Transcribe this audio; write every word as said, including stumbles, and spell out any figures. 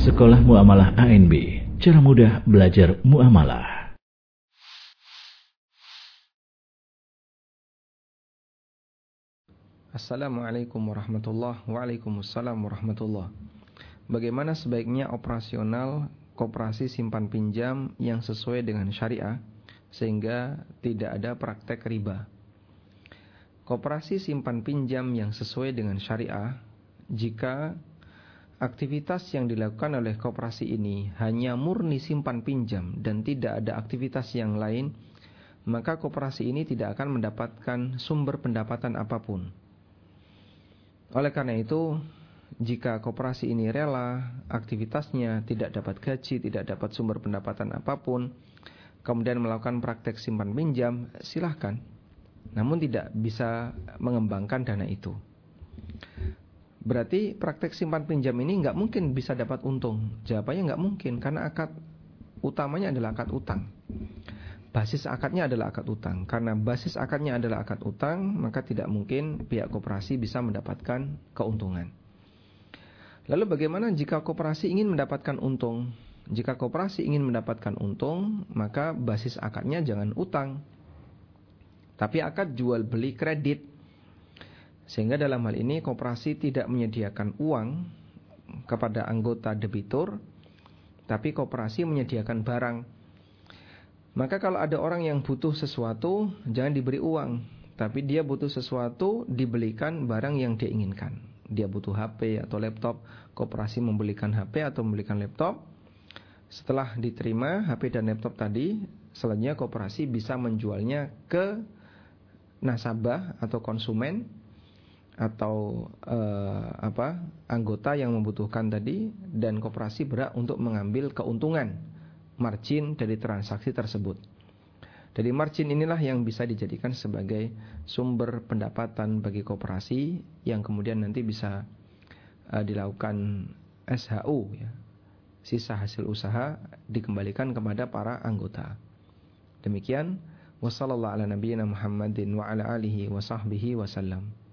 Sekolah Muamalah A N B, cara mudah belajar muamalah. Assalamualaikum warahmatullahi wabarakatuh. Waalaikumsalam warahmatullahi wabarakatuh. Bagaimana sebaiknya operasional koperasi simpan pinjam yang sesuai dengan syariah sehingga tidak ada praktek riba? Koperasi simpan pinjam yang sesuai dengan syariah jika aktivitas yang dilakukan oleh koperasi ini hanya murni simpan pinjam dan tidak ada aktivitas yang lain, maka koperasi ini tidak akan mendapatkan sumber pendapatan apapun. Oleh karena itu, jika koperasi ini rela aktivitasnya tidak dapat gaji, tidak dapat sumber pendapatan apapun, kemudian melakukan praktek simpan pinjam, silahkan. Namun tidak bisa mengembangkan dana itu. Berarti praktek simpan pinjam ini nggak mungkin bisa dapat untung. Jawabannya nggak mungkin, karena akad utamanya adalah akad utang. Basis akadnya adalah akad utang. Karena basis akadnya adalah akad utang, maka tidak mungkin pihak koperasi bisa mendapatkan keuntungan. Lalu bagaimana jika koperasi ingin mendapatkan untung? Jika koperasi ingin mendapatkan untung, maka basis akadnya jangan utang, tapi akad jual beli kredit. Sehingga dalam hal ini koperasi tidak menyediakan uang kepada anggota debitur, tapi koperasi menyediakan barang. Maka kalau ada orang yang butuh sesuatu, jangan diberi uang, tapi dia butuh sesuatu, dibelikan barang yang dia inginkan. Dia butuh H P atau laptop, koperasi membelikan H P atau membelikan laptop. Setelah diterima H P dan laptop tadi, selanjutnya koperasi bisa menjualnya ke nasabah atau konsumen atau eh, apa anggota yang membutuhkan tadi, dan koperasi berhak untuk mengambil keuntungan margin dari transaksi tersebut. Dari margin inilah yang bisa dijadikan sebagai sumber pendapatan bagi koperasi yang kemudian nanti bisa eh, dilakukan S H U, ya. Sisa hasil usaha dikembalikan kepada para anggota. Demikian, wassallallahu ala nabiyyina Muhammadin wa ala alihi wa sahbihi wasallam.